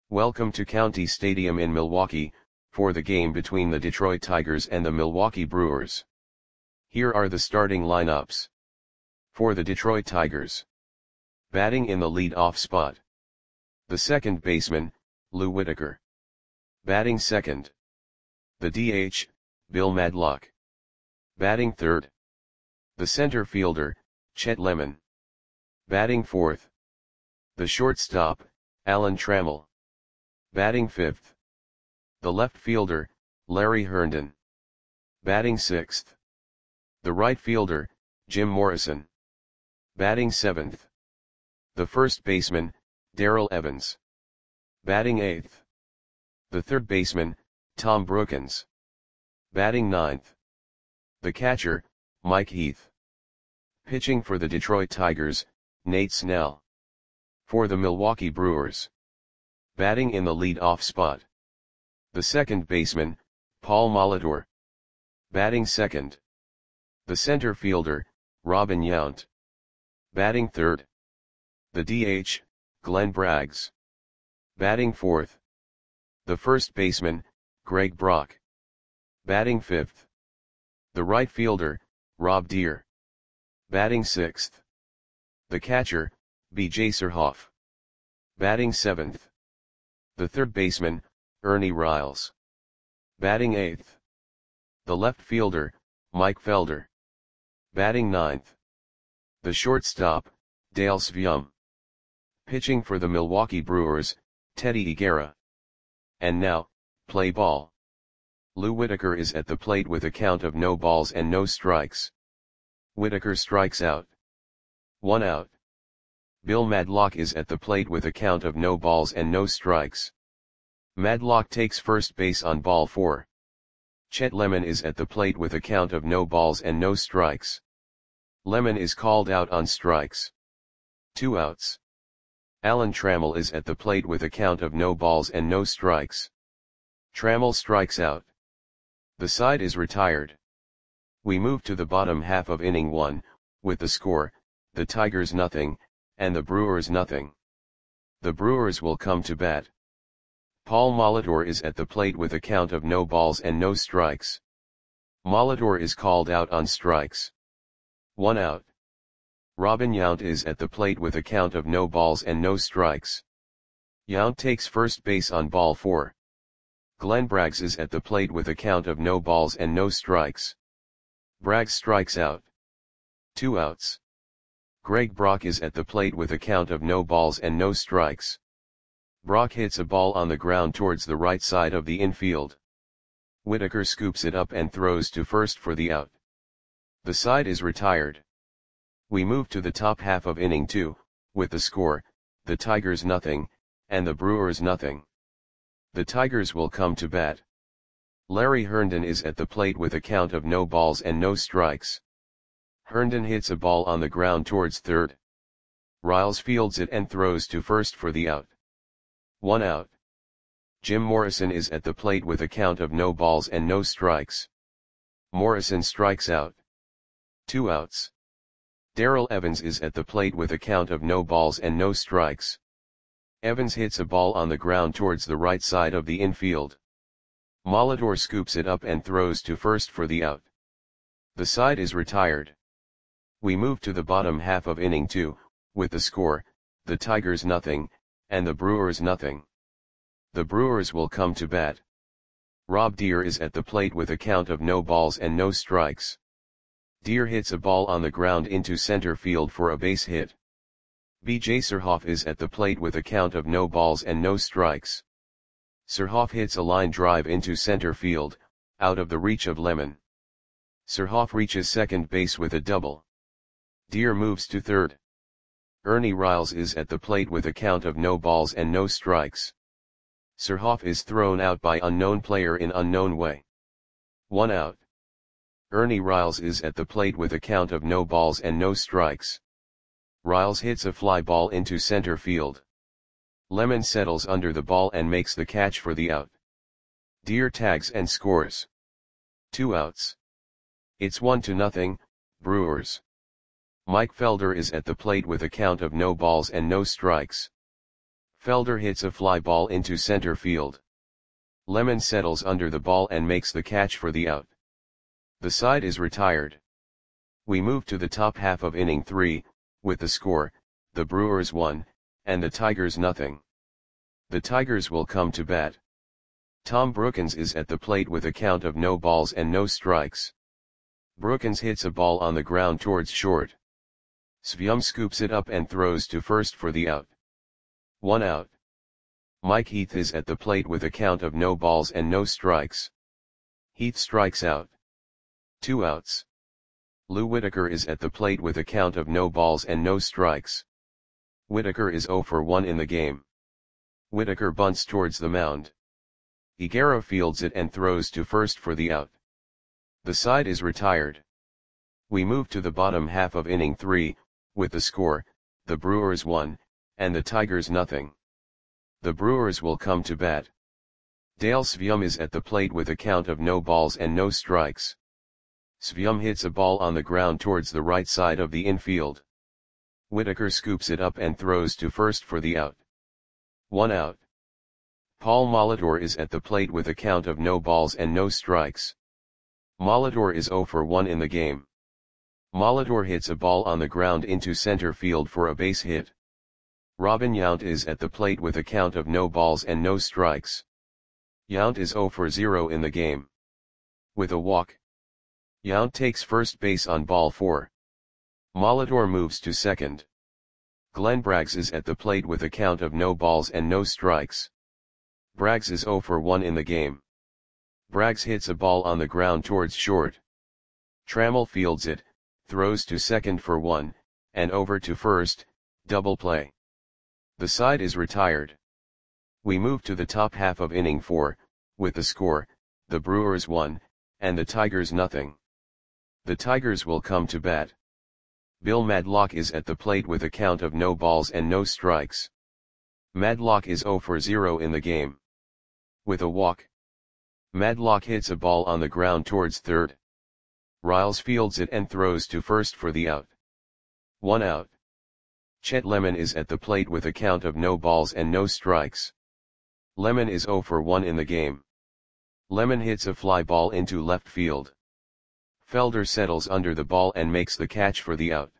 Welcome to County Stadium in Milwaukee, for the game between the Detroit Tigers and the Milwaukee Brewers. Here are the starting lineups. For the Detroit Tigers. Batting in the lead-off spot. The second baseman, Lou Whitaker. Batting second. The DH, Bill Madlock. Batting third. The center fielder, Chet Lemon. Batting fourth. The shortstop, Alan Trammell. Batting fifth. The left fielder, Larry Herndon. Batting sixth. The right fielder, Jim Morrison. Batting seventh. The first baseman, Darrell Evans. Batting eighth. The third baseman, Tom Brookens. Batting ninth. The catcher, Mike Heath. Pitching for the Detroit Tigers, Nate Snell. For the Milwaukee Brewers. Batting in the lead-off spot. The second baseman, Paul Molitor. Batting second. The center fielder, Robin Yount. Batting third. The DH, Glenn Braggs. Batting fourth. The first baseman, Greg Brock. Batting fifth. The right fielder, Rob Deer. Batting sixth. The catcher, B.J. Surhoff. Batting seventh. The third baseman, Ernie Riles. Batting eighth. The left fielder, Mike Felder. Batting ninth. The shortstop, Dale Sveum. Pitching for the Milwaukee Brewers, Teddy Higuera. And now, play ball. Lou Whitaker is at the plate with a count of no balls and no strikes. Whitaker strikes out. 1 out. Bill Madlock is at the plate with a count of no balls and no strikes. Madlock takes first base on ball 4. Chet Lemon is at the plate with a count of no balls and no strikes. Lemon is called out on strikes. 2 outs. Alan Trammell is at the plate with a count of no balls and no strikes. Trammell strikes out. The side is retired. We move to the bottom half of inning 1, with the score, the Tigers nothing, and the Brewers nothing. The Brewers will come to bat. Paul Molitor is at the plate with a count of no balls and no strikes. Molitor is called out on strikes. 1 out. Robin Yount is at the plate with a count of no balls and no strikes. Yount takes first base on ball 4. Glenn Braggs is at the plate with a count of no balls and no strikes. Braggs strikes out. 2 outs. Greg Brock is at the plate with a count of no balls and no strikes. Brock hits a ball on the ground towards the right side of the infield. Whitaker scoops it up and throws to first for the out. The side is retired. We move to the top half of inning 2, with the score, the Tigers nothing, and the Brewers nothing. The Tigers will come to bat. Larry Herndon is at the plate with a count of no balls and no strikes. Herndon hits a ball on the ground towards third. Riles fields it and throws to first for the out. 1 out. Jim Morrison is at the plate with a count of no balls and no strikes. Morrison strikes out. 2 outs. Darrell Evans is at the plate with a count of no balls and no strikes. Evans hits a ball on the ground towards the right side of the infield. Molitor scoops it up and throws to first for the out. The side is retired. We move to the bottom half of inning 2, with the score, the Tigers nothing, and the Brewers nothing. The Brewers will come to bat. Rob Deer is at the plate with a count of no balls and no strikes. Deer hits a ball on the ground into center field for a base hit. B.J. Surhoff is at the plate with a count of no balls and no strikes. Surhoff hits a line drive into center field, out of the reach of Lemon. Surhoff reaches second base with a double. Deer moves to third. Ernie Riles is at the plate with a count of no balls and no strikes. Surhoff is thrown out by unknown player in unknown way. 1 out. Ernie Riles is at the plate with a count of no balls and no strikes. Riles hits a fly ball into center field. Lemon settles under the ball and makes the catch for the out. Deer tags and scores. 2 outs. It's 1-0, Brewers. Mike Felder is at the plate with a count of no balls and no strikes. Felder hits a fly ball into center field. Lemon settles under the ball and makes the catch for the out. The side is retired. We move to the top half of inning 3, with the score, the Brewers 1, and the Tigers nothing. The Tigers will come to bat. Tom Brookens is at the plate with a count of no balls and no strikes. Brookens hits a ball on the ground towards short. Svyum scoops it up and throws to first for the out. 1 out. Mike Heath is at the plate with a count of no balls and no strikes. Heath strikes out. 2 outs. Lou Whitaker is at the plate with a count of no balls and no strikes. Whitaker is 0 for 1 in the game. Whitaker bunts towards the mound. Higuera fields it and throws to first for the out. The side is retired. We move to the bottom half of inning 3, with the score, the Brewers 1, and the Tigers nothing. The Brewers will come to bat. Dale Svyum is at the plate with a count of no balls and no strikes. Svyum hits a ball on the ground towards the right side of the infield. Whitaker scoops it up and throws to first for the out. 1 out. Paul Molitor is at the plate with a count of no balls and no strikes. Molitor is 0 for 1 in the game. Molitor hits a ball on the ground into center field for a base hit. Robin Yount is at the plate with a count of no balls and no strikes. Yount is 0 for 0 in the game. With a walk, Yount takes first base on ball 4. Molitor moves to second. Glenn Braggs is at the plate with a count of no balls and no strikes. Braggs is 0 for 1 in the game. Braggs hits a ball on the ground towards short. Trammell fields it, throws to second for 1, and over to first, double play. The side is retired. We move to the top half of inning 4, with the score, the Brewers 1, and the Tigers nothing. The Tigers will come to bat. Bill Madlock is at the plate with a count of no balls and no strikes. Madlock is 0 for 0 in the game. With a walk, Madlock hits a ball on the ground towards third. Riles fields it and throws to first for the out. 1 out. Chet Lemon is at the plate with a count of no balls and no strikes. Lemon is 0 for 1 in the game. Lemon hits a fly ball into left field. Felder settles under the ball and makes the catch for the out.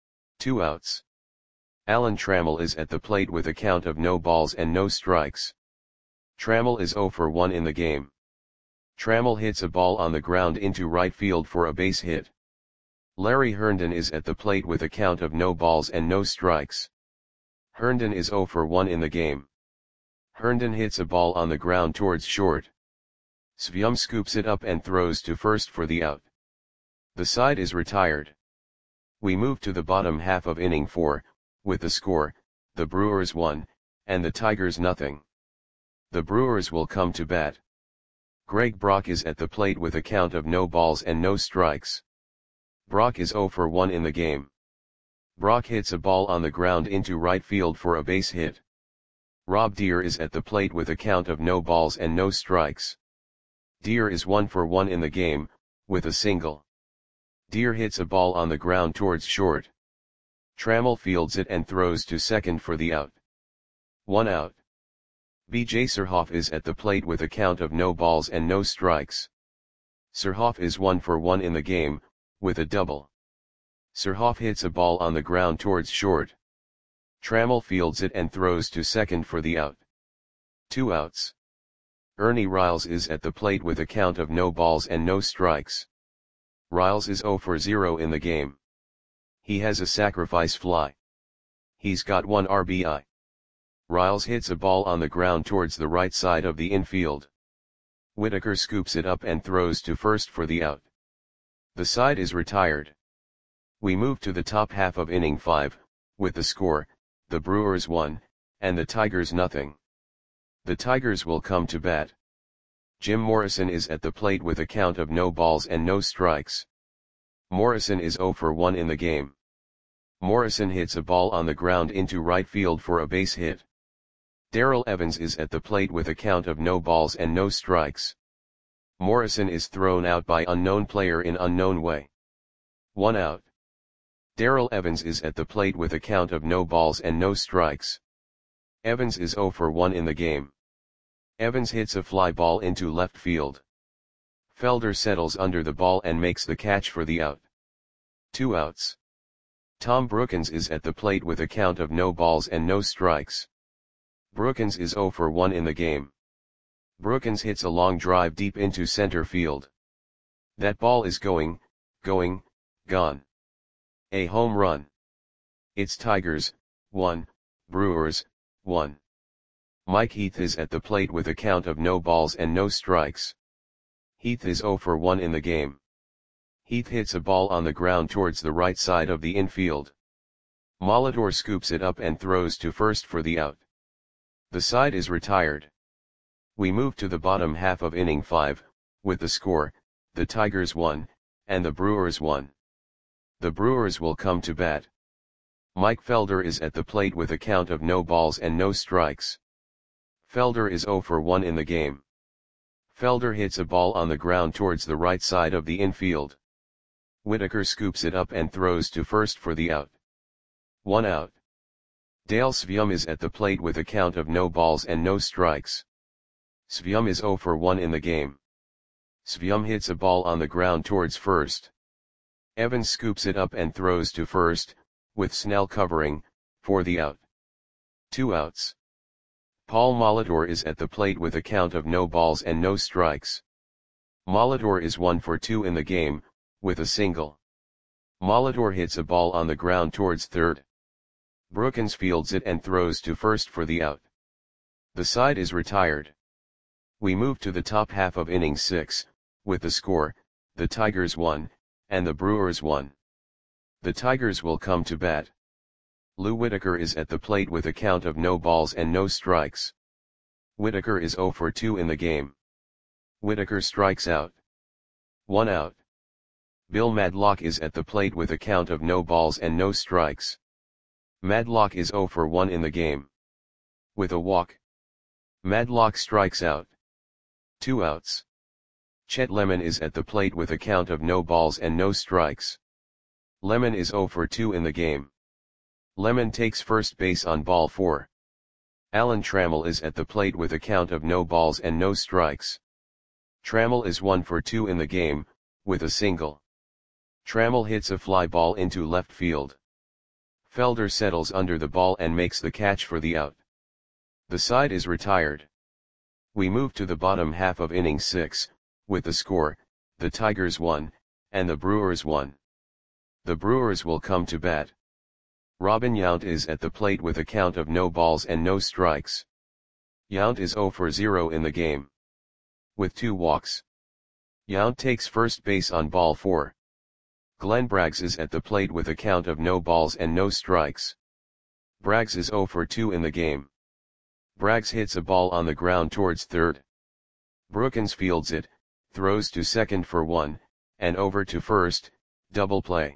2 outs. Alan Trammell is at the plate with a count of no balls and no strikes. Trammell is 0 for 1 in the game. Trammell hits a ball on the ground into right field for a base hit. Larry Herndon is at the plate with a count of no balls and no strikes. Herndon is 0 for 1 in the game. Herndon hits a ball on the ground towards short. Svyum scoops it up and throws to first for the out. The side is retired. We move to the bottom half of inning 4, with the score, the Brewers 1, and the Tigers nothing. The Brewers will come to bat. Greg Brock is at the plate with a count of no balls and no strikes. Brock is 0 for 1 in the game. Brock hits a ball on the ground into right field for a base hit. Rob Deere is at the plate with a count of no balls and no strikes. Deere is 1 for 1 in the game, with a single. Deere hits a ball on the ground towards short. Trammell fields it and throws to second for the out. 1 out. B.J. Surhoff is at the plate with a count of no balls and no strikes. Surhoff is 1 for 1 in the game, with a double. Surhoff hits a ball on the ground towards short. Trammell fields it and throws to second for the out. 2 outs. Ernie Riles is at the plate with a count of no balls and no strikes. Riles is 0 for 0 in the game. He has a sacrifice fly. He's got 1 RBI. Riles hits a ball on the ground towards the right side of the infield. Whitaker scoops it up and throws to first for the out. The side is retired. We move to the top half of inning 5, with the score, the Brewers 1, and the Tigers nothing. The Tigers will come to bat. Jim Morrison is at the plate with a count of no balls and no strikes. Morrison is 0 for 1 in the game. Morrison hits a ball on the ground into right field for a base hit. Darrell Evans is at the plate with a count of no balls and no strikes. Morrison is thrown out by unknown player in unknown way. 1 out. Darrell Evans is at the plate with a count of no balls and no strikes. Evans is 0 for 1 in the game. Evans hits a fly ball into left field. Felder settles under the ball and makes the catch for the out. 2 outs. Tom Brookens is at the plate with a count of no balls and no strikes. Brookens is 0 for 1 in the game. Brookens hits a long drive deep into center field. That ball is going, gone. A home run. It's Tigers, 1, Brewers, 1. Mike Heath is at the plate with a count of no balls and no strikes. Heath is 0 for 1 in the game. Heath hits a ball on the ground towards the right side of the infield. Molitor scoops it up and throws to first for the out. The side is retired. We move to the bottom half of inning 5, with the score, the Tigers 1, and the Brewers 1. The Brewers will come to bat. Mike Felder is at the plate with a count of no balls and no strikes. Felder is 0 for 1 in the game. Felder hits a ball on the ground towards the right side of the infield. Whitaker scoops it up and throws to first for the out. 1 out. Dale Svium is at the plate with a count of no balls and no strikes. Svium is 0 for 1 in the game. Svium hits a ball on the ground towards first. Evans scoops it up and throws to first, with Snell covering, for the out. 2 outs. Paul Molitor is at the plate with a count of no balls and no strikes. Molitor is 1 for 2 in the game, with a single. Molitor hits a ball on the ground towards third. Brookens fields it and throws to first for the out. The side is retired. We move to the top half of inning 6, with the score, the Tigers 1, and the Brewers 1. The Tigers will come to bat. Lou Whitaker is at the plate with a count of no balls and no strikes. Whitaker is 0 for 2 in the game. Whitaker strikes out. 1 out. Bill Madlock is at the plate with a count of no balls and no strikes. Madlock is 0 for 1 in the game. With a walk. Madlock strikes out. 2 outs. Chet Lemon is at the plate with a count of no balls and no strikes. Lemon is 0 for 2 in the game. Lemon takes first base on ball 4. Alan Trammell is at the plate with a count of no balls and no strikes. Trammell is 1 for 2 in the game, with a single. Trammell hits a fly ball into left field. Felder settles under the ball and makes the catch for the out. The side is retired. We move to the bottom half of inning 6, with the score, the Tigers 1, and the Brewers 1. The Brewers will come to bat. Robin Yount is at the plate with a count of no balls and no strikes. Yount is 0 for 0 in the game. With 2 walks. Yount takes first base on ball 4. Glenn Braggs is at the plate with a count of no balls and no strikes. Braggs is 0 for 2 in the game. Braggs hits a ball on the ground towards third. Brookens fields it, throws to second for 1, and over to first, double play.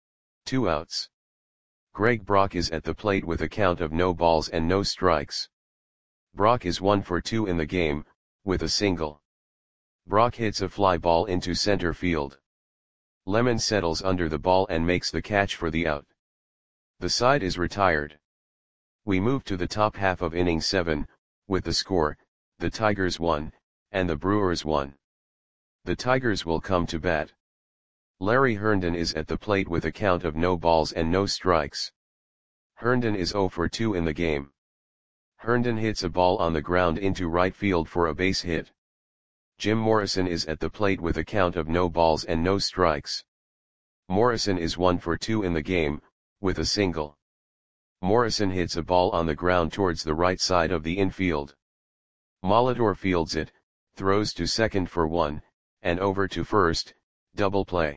2 outs. Greg Brock is at the plate with a count of no balls and no strikes. Brock is 1 for 2 in the game, with a single. Brock hits a fly ball into center field. Lemon settles under the ball and makes the catch for the out. The side is retired. We move to the top half of inning 7, with the score, the Tigers 1, and the Brewers 1. The Tigers will come to bat. Larry Herndon is at the plate with a count of no balls and no strikes. Herndon is 0 for 2 in the game. Herndon hits a ball on the ground into right field for a base hit. Jim Morrison is at the plate with a count of no balls and no strikes. Morrison is 1 for 2 in the game, with a single. Morrison hits a ball on the ground towards the right side of the infield. Molitor fields it, throws to second for 1, and over to first, double play.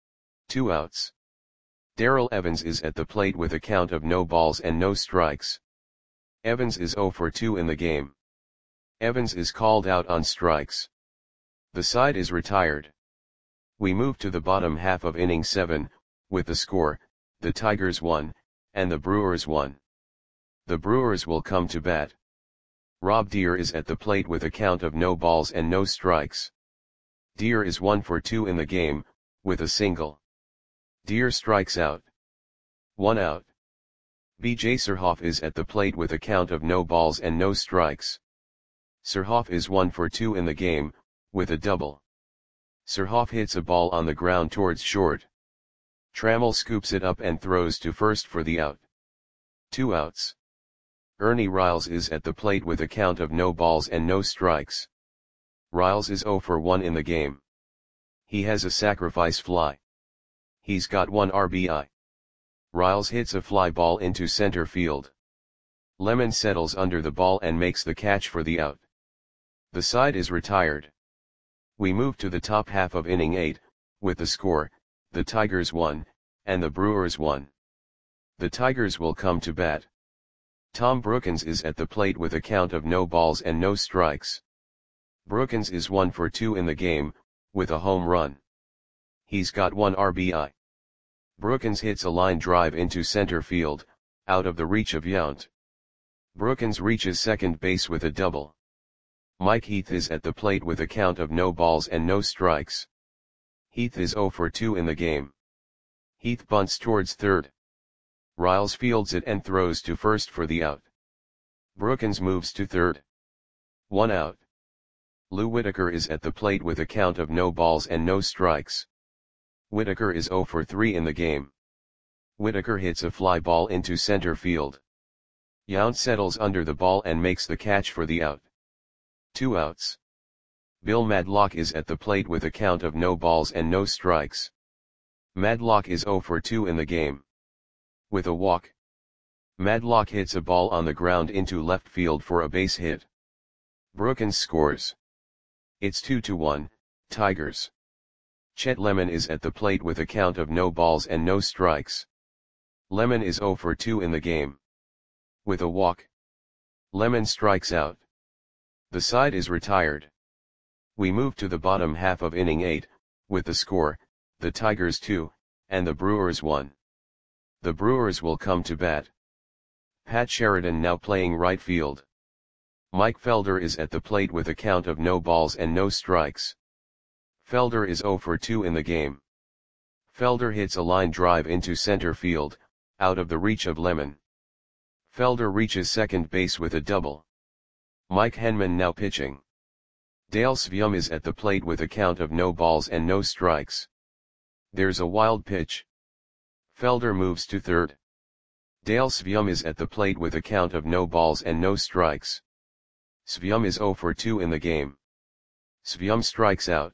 2 outs. Darrell Evans is at the plate with a count of no balls and no strikes. Evans is 0 for 2 in the game. Evans is called out on strikes. The side is retired. We move to the bottom half of inning 7, with the score, the Tigers 1, and the Brewers 1. The Brewers will come to bat. Rob Deere is at the plate with a count of no balls and no strikes. Deere is 1 for 2 in the game, with a single. Deere strikes out. 1 out. BJ Surhoff is at the plate with a count of no balls and no strikes. Surhoff is 1 for 2 in the game, with a double. Surhoff hits a ball on the ground towards short. Trammell scoops it up and throws to first for the out. 2 outs. Ernie Riles is at the plate with a count of no balls and no strikes. Riles is 0 for 1 in the game. He has a sacrifice fly. He's got 1 RBI. Riles hits a fly ball into center field. Lemon settles under the ball and makes the catch for the out. The side is retired. We move to the top half of inning 8, with the score, the Tigers 1, and the Brewers 1. The Tigers will come to bat. Tom Brookens is at the plate with a count of no balls and no strikes. Brookens is 1 for 2 in the game, with a home run. He's got 1 RBI. Brookens hits a line drive into center field, out of the reach of Yount. Brookens reaches second base with a double. Mike Heath is at the plate with a count of no balls and no strikes. Heath is 0 for 2 in the game. Heath bunts towards third. Riles fields it and throws to first for the out. Brookens moves to third. 1 out. Lou Whitaker is at the plate with a count of no balls and no strikes. Whitaker is 0 for 3 in the game. Whitaker hits a fly ball into center field. Yount settles under the ball and makes the catch for the out. 2 outs. Bill Madlock is at the plate with a count of no balls and no strikes. Madlock is 0 for 2 in the game. With a walk. Madlock hits a ball on the ground into left field for a base hit. Brookens scores. It's 2-1, Tigers. Chet Lemon is at the plate with a count of no balls and no strikes. Lemon is 0 for 2 in the game. With a walk. Lemon strikes out. The side is retired. We move to the bottom half of inning 8, with the score, the Tigers 2, and the Brewers 1. The Brewers will come to bat. Pat Sheridan now playing right field. Mike Felder is at the plate with a count of no balls and no strikes. Felder is 0 for 2 in the game. Felder hits a line drive into center field, out of the reach of Lemon. Felder reaches second base with a double. Mike Henman now pitching. Dale Svjum is at the plate with a count of no balls and no strikes. There's a wild pitch. Felder moves to third. Dale Svjum is at the plate with a count of no balls and no strikes. Svjum is 0 for 2 in the game. Svjum strikes out.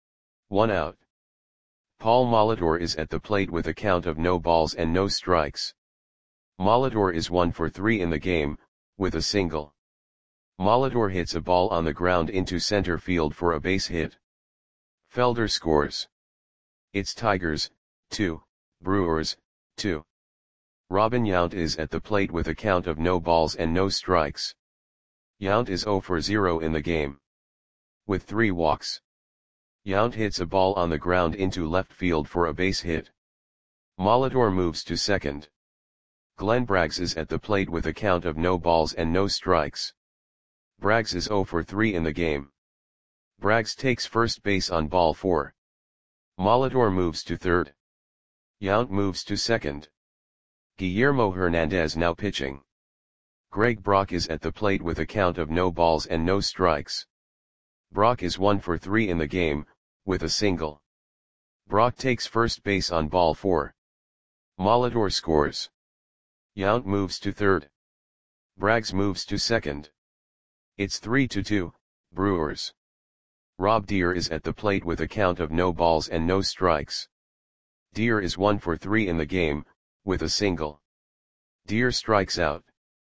1 out. Paul Molitor is at the plate with a count of no balls and no strikes. Molitor is 1 for 3 in the game, with a single. Molitor hits a ball on the ground into center field for a base hit. Felder scores. It's Tigers, 2, Brewers, 2. Robin Yount is at the plate with a count of no balls and no strikes. Yount is 0 for 0 in the game. With 3 walks. Yount hits a ball on the ground into left field for a base hit. Molitor moves to second. Glenn Braggs is at the plate with a count of no balls and no strikes. Braggs is 0 for 3 in the game. Braggs takes first base on ball 4. Molitor moves to third. Yount moves to second. Guillermo Hernandez now pitching. Greg Brock is at the plate with a count of no balls and no strikes. Brock is 1 for 3 in the game, with a single. Brock takes first base on ball 4. Molitor scores. Yount moves to third. Braggs moves to second. It's 3-2, Brewers. Rob Deere is at the plate with a count of no balls and no strikes. Deere is 1 for 3 in the game, with a single. Deere strikes out.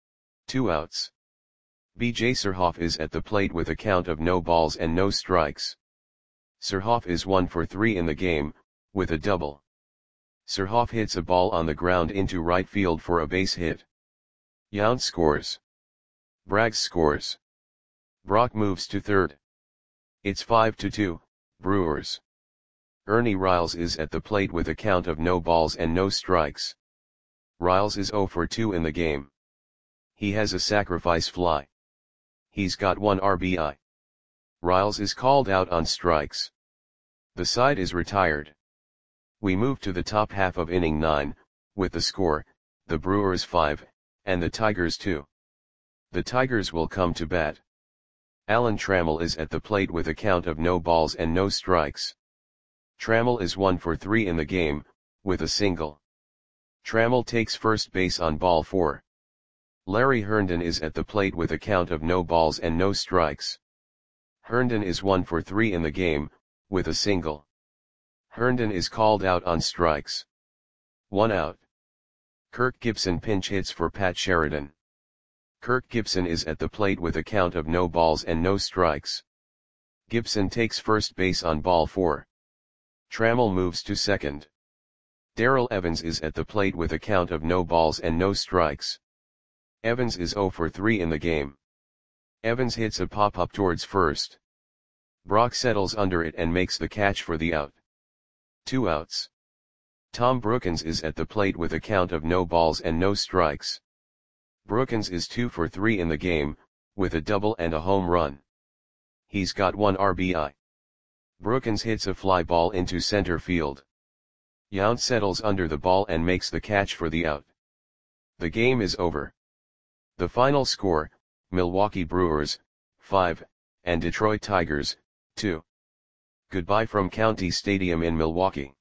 2 outs. BJ Surhoff is at the plate with a count of no balls and no strikes. Surhoff is 1 for 3 in the game, with a double. Surhoff hits a ball on the ground into right field for a base hit. Yount scores. Braggs scores. Brock moves to third. It's 5-2, Brewers. Ernie Riles is at the plate with a count of no balls and no strikes. Riles is 0 for 2 in the game. He has a sacrifice fly. He's got 1 RBI. Riles is called out on strikes. The side is retired. We move to the top half of inning 9, with the score, the Brewers 5, and the Tigers 2. The Tigers will come to bat. Alan Trammell is at the plate with a count of no balls and no strikes. Trammell is 1 for 3 in the game, with a single. Trammell takes first base on ball 4. Larry Herndon is at the plate with a count of no balls and no strikes. Herndon is 1 for 3 in the game, with a single. Herndon is called out on strikes. 1 out. Kirk Gibson pinch hits for Pat Sheridan. Kirk Gibson is at the plate with a count of no balls and no strikes. Gibson takes first base on ball 4. Trammell moves to second. Darrell Evans is at the plate with a count of no balls and no strikes. Evans is 0 for 3 in the game. Evans hits a pop-up towards first. Brock settles under it and makes the catch for the out. 2 outs. Tom Brookens is at the plate with a count of no balls and no strikes. Brookens is 2 for 3 in the game, with a double and a home run. He's got 1 RBI. Brookens hits a fly ball into center field. Yount settles under the ball and makes the catch for the out. The game is over. The final score, Milwaukee Brewers, 5, and Detroit Tigers, 2. Goodbye from County Stadium in Milwaukee.